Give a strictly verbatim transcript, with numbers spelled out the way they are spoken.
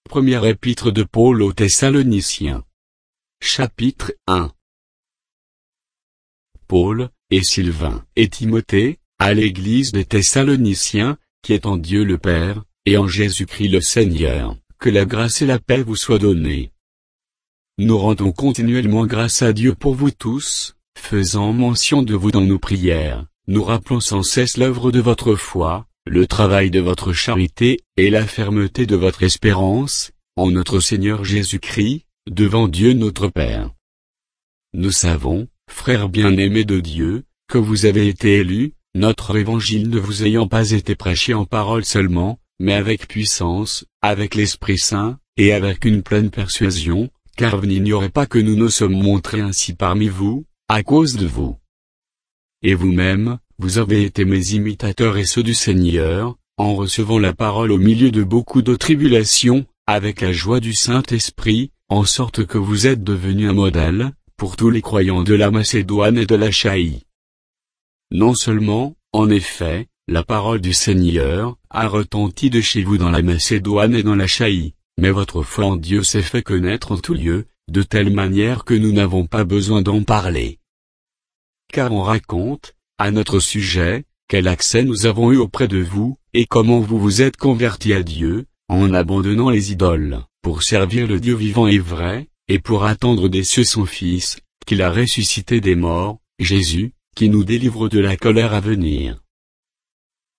Première épître de Paul aux Thessaloniciens. Chapitre un. Paul, et Sylvain, et Timothée, à l'église des Thessaloniciens, qui est en Dieu le Père, et en Jésus-Christ le Seigneur, que la grâce et la paix vous soient données. Nous rendons continuellement grâce à Dieu pour vous tous, faisant mention de vous dans nos prières, nous rappelons sans cesse l'œuvre de votre foi, le travail de votre charité, et la fermeté de votre espérance, en notre Seigneur Jésus-Christ, devant Dieu notre Père. Nous savons, frères bien-aimés de Dieu, que vous avez été élus, notre évangile ne vous ayant pas été prêché en parole seulement, mais avec puissance, avec l'Esprit Saint, et avec une pleine persuasion, car vous n'ignorez pas que nous nous sommes montrés ainsi parmi vous, à cause de vous. Et vous-même, vous avez été mes imitateurs et ceux du Seigneur, en recevant la parole au milieu de beaucoup de tribulations, avec la joie du Saint-Esprit, en sorte que vous êtes devenus un modèle, pour tous les croyants de la Macédoine et de l'Achaïe. Non seulement, en effet, la parole du Seigneur a retenti de chez vous dans la Macédoine et dans l'Achaïe, mais votre foi en Dieu s'est fait connaître en tout lieu, de telle manière que nous n'avons pas besoin d'en parler. Car on raconte, à notre sujet, quel accès nous avons eu auprès de vous, et comment vous vous êtes convertis à Dieu, en abandonnant les idoles, pour servir le Dieu vivant et vrai, et pour attendre des cieux son Fils, qu'il a ressuscité des morts, Jésus, qui nous délivre de la colère à venir.